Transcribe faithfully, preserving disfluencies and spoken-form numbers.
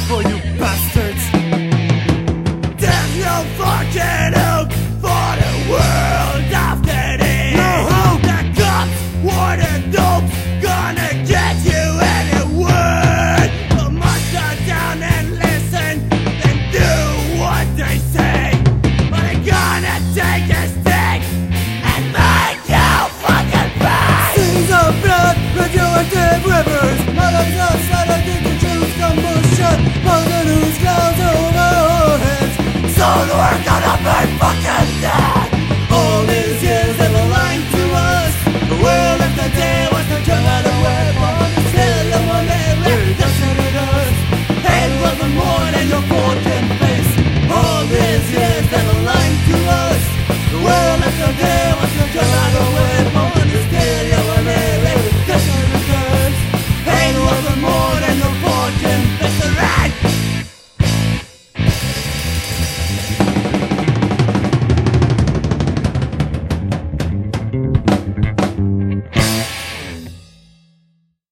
for you bastards. There's no fucking hope for the world after this. No hope. The cops war the dopes gonna get you anyway. But must shut down and listen and do what they say. But they're gonna take a stick and make you fucking pay. Sins of blood, radioactive rivers, out of the sun.